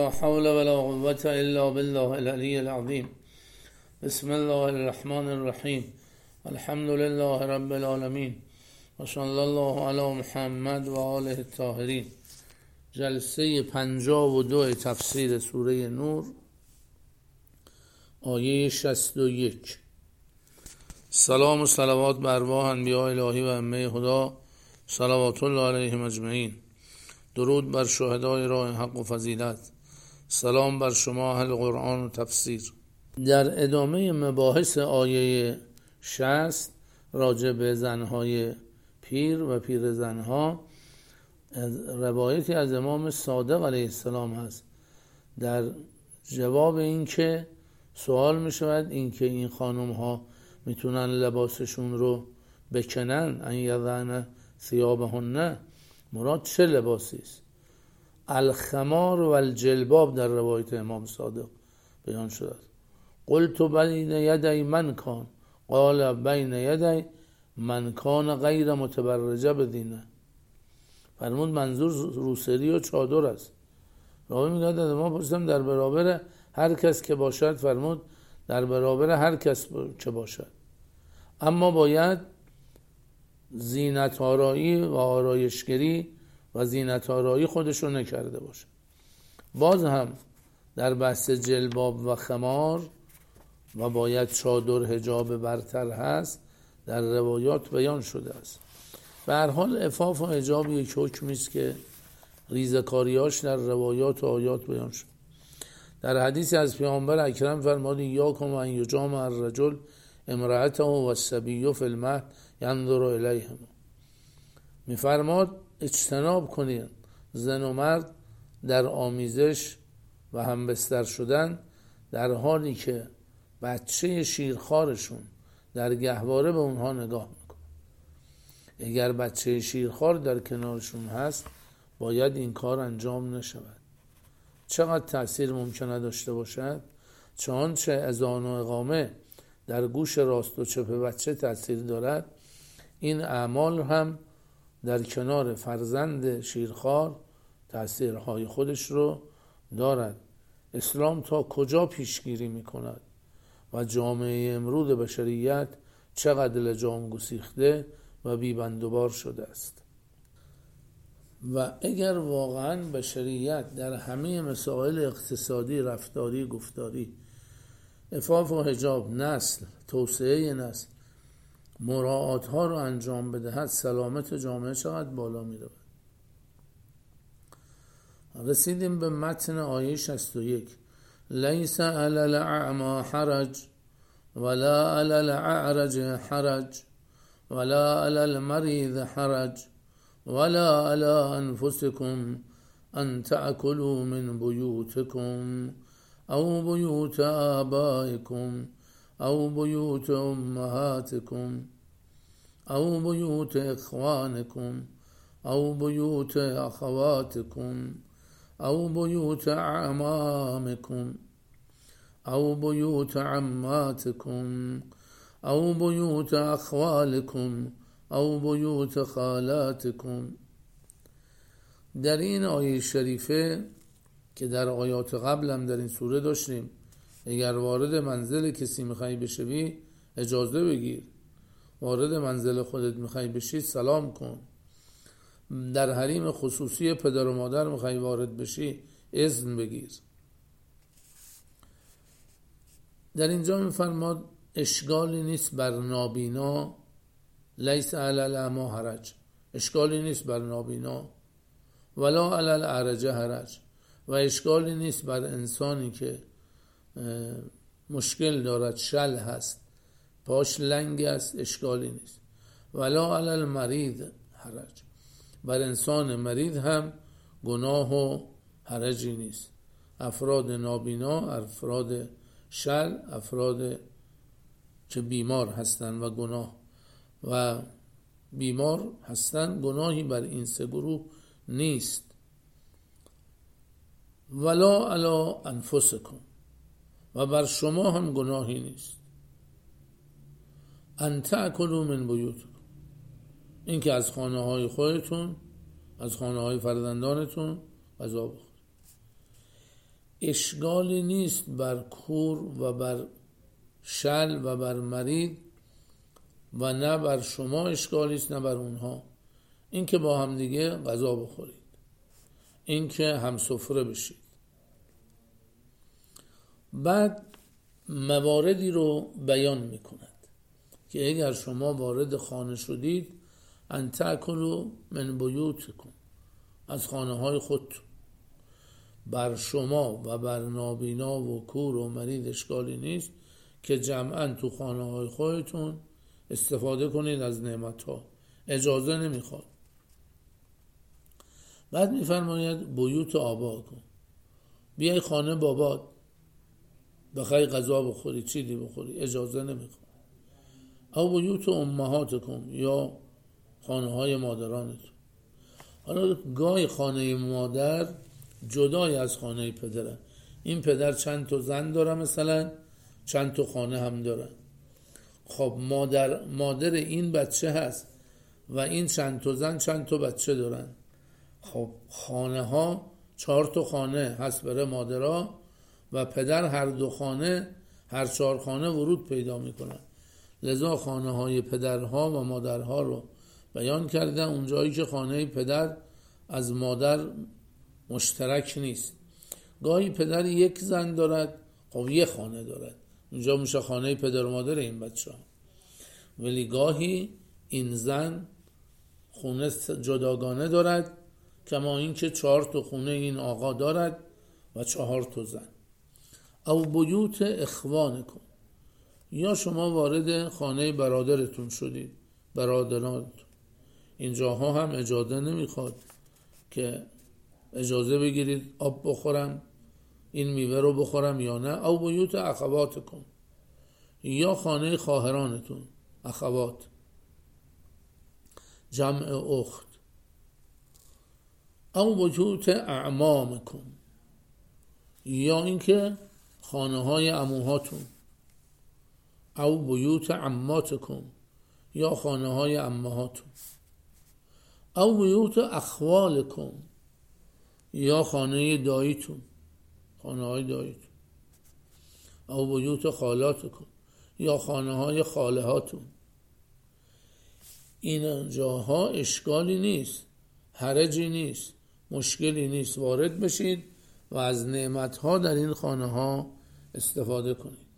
لا حول ولا قوة إلا بالله العلي العظيم. بسم الله الرحمن الرحیم. الحمد لله رب العالمین و صلی الله علی محمد و آله الطاهرین. جلسه 52 تفسیر سوره نور، آیه 61. سلام و صلوات بر ارواح انبیاء الهی و ائمه هدا صلوات الله علیهم اجمعین. درود بر شهدای راه حق و فضیلت. سلام بر شما اهل قرآن و تفسیر. در ادامه مباحث آیه 60 راجع به زنهای پیر و پیر زنها، روایتی از امام صادق علیه السلام هست در جواب این که سوال می شود این که این خانم ها میتونن لباسشون رو بکنن، ان یضعن ثیابهن، مراد چه لباسی است؟ الخمار و الجلباب در روایت امام صادق بیان شده. قلت بین یدی من کان، قال بین یدی من کان غیر متبرجه بدینه. فرمود منظور روسری و چادر است. راوی میگه ما پرسیدم در برابر هر کس که باشد؟ فرمود در برابر هر کس که باشد، اما باید زینت آرایی و آرایشگری و زینت آرایی خودشو نکرده باشه. باز هم در بحث جلباب و خمار و باید چادر حجاب برتر هست در روایات بیان شده است. به هر حال عفاف و حجاب یک حکمی است که ریزکاریاش در روایات و آیات بیان شد. در حدیث از پیامبر اکرم فرمود یاکم ان یجامع الرجل امرأته و الصبی فی المهد ینظر الیهما. میفرماد اجتناب کنید زن و مرد در آمیزش و همبستر شدن در حالی که بچه شیرخوارشون در گهواره به اونها نگاه میکنه. اگر بچه شیرخوار در کنارشون هست باید این کار انجام نشود. چقدر تأثیر ممکنه داشته باشد؟ چنانچه اذان و اقامه در گوش راست و چپ بچه تأثیر دارد، این اعمال هم در کنار فرزند شیرخوار تأثیرهای خودش رو دارد. اسلام تا کجا پیشگیری میکند و جامعه امروز بشریت چقدر لجام گسیخته و بیبندوبار شده است. و اگر واقعا بشریت در همه مسائل اقتصادی، رفتاری، گفتاری، عفاف و حجاب، نسل، توسعه نسل، مراعات ها رو انجام بدهد، سلامت جامعه چقدر بالا می رود. رسیدیم به متن آیه 61. لیس علی الاعمی حرج ولا علی الاعرج حرج ولا علی المریض حرج ولا علی انفسکم ان تأکلوا من بیوتکم او بیوت آبائکم او بیوت امهاتکم او بیوت اخوانکم او بیوت اخواتکم او بیوت اعمامکم او بیوت عماتکم او بیوت اخوالکم او بیوت خالاتکم. در این آیه شریفه که در آیات قبل هم در این سوره داشتیم، اگر وارد منزل کسی میخوای بشوی اجازه بگیر، وارد منزل خودت میخوای بشی سلام کن، در حریم خصوصی پدر و مادر میخوای وارد بشی اذن بگیر. در اینجا میفرماد اشکالی نیست بر نابینا، لیس علی الاعمی حرج، اشکالی نیست بر نابینا، ولا علی الاعرج حرج، و اشکالی نیست بر انسانی که مشکل دارد، شل هست، پاش لنگ است، اشکالی نیست. ولا علی المریض حرج، بر انسان مریض هم گناه و حرجی نیست. افراد نابینا، افراد شل، افراد که بیمار هستند و گناه و بیمار هستند، گناهی بر این سه گروه نیست. ولا علی انفسکم، و بر شما هم گناهی نیست. ان تأکلوا من بیوتکم، این که از خانه های خودتون، از خانه های فرزندانتون غذا بخورید. اشکالی نیست بر کور و بر شل و بر مرید و نه بر شما اشکالی است نه بر اونها، این که با هم دیگه غذا بخورید، این که هم سفره بشید. بعد مواردی رو بیان میکند که اگر شما وارد خانه شدید ان تأکلوا من بیوتکم، از خانه های خود، بر شما و بر نابینا و کور و مرید اشکالی نیست که جمعاً تو خانه های خودتون استفاده کنید از نعمت ها، اجازه نمیخواد. بعد میفرماید بیوت آباکم، بیای خانه بابات بخوای غذا بخوری، چیزی بخوری، اجازه نمیخواد. او بیوت امهاتکم، یا خانه های مادرانتون. حالا گاهی خانه مادر جدای از خانه پدره، این پدر چند تا زن داره، مثلا چند تا خانه هم داره. خب مادر این بچه هست و این چند تا زن چند تا بچه دارن. خب خانه ها 4 تا خانه هست برای مادرها و پدر هر 2 خانه، هر 4 خانه ورود پیدا میکنن. لذا خانه های پدرها و مادرها رو بیان کرده، اونجایی که خانه پدر از مادر مشترک نیست. گاهی پدر یک زن دارد، خب یک خانه دارد، اونجا میشه خانه پدر و مادر این بچه ها. ولی گاهی این زن خونه جداگانه دارد، کما این که 4 تا خونه این آقا دارد و 4 تا زن. او بیوت اخوانکم، یا شما وارد خانه برادرتون شدید، برادرانتون. اینجاها هم اجازه نمیخواد که اجازه بگیرید آب بخورم، این میوه رو بخورم یا نه. او بیوت اخواتکم، یا خانه خواهرانتون، اخوات جمع اخت. او بیوت اعمامکم، یا اینکه خانه های عموهاتون. او بیوت عماتکم، یا خانه های عمهاتون. او بیوت اخوالکم، یا خانه داییتون، خانه های داییتون. او بیوت خالاتکم، یا خانه های خاله هاتون. این جاها اشکالی نیست، حرجی نیست، مشکلی نیست، وارد بشید و از نعمت ها در این خانه ها استفاده کنید.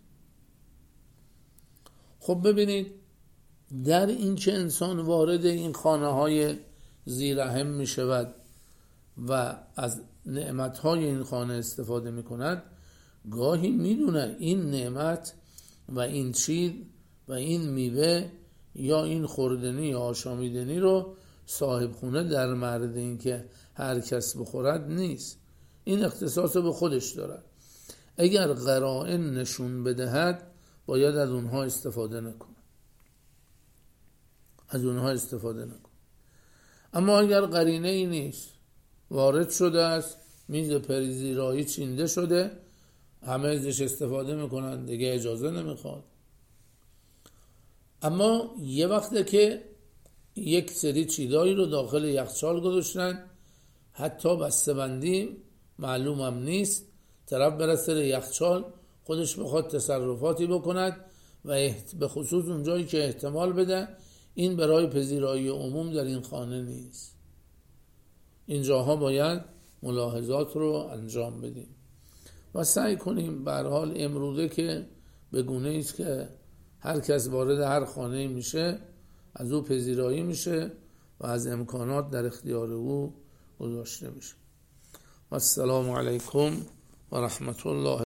خب ببینید، در این که انسان وارد این خانه های ذی‌رحم می شود و از نعمت های این خانه استفاده می کند، گاهی می دونه این نعمت و این چیز و این میوه یا این خوردنی یا آشامیدنی رو صاحب خونه در مورد این که هر کس بخورد نیست، این اختصاص به خودش دارد. اگر قرائن نشون بدهد باید از اونها استفاده نکنه، از اونها استفاده نکنه. اما اگر قرینه ای نیست، وارد شده است، میز پذیرایی چینده شده، همه ازش استفاده میکنن، دیگه اجازه نمیخواد. اما یه وقته که یک سری چیزایی رو داخل یخچال گذاشتن، حتی بسته‌بندی معلوم هم نیست، طرف برسه یخچال خودش بخواد تصرفاتی بکند و به خصوص اونجایی که احتمال بده این برای پذیرایی عموم در این خانه نیست. اینجاها باید ملاحظات رو انجام بدیم و سعی کنیم. به هر حال امروزه که به گونه‌ای است که هر کس وارد هر خانه میشه از او پذیرایی میشه و از امکانات در اختیار او گذاشته میشه. و السلام علیکم و رحمت الله.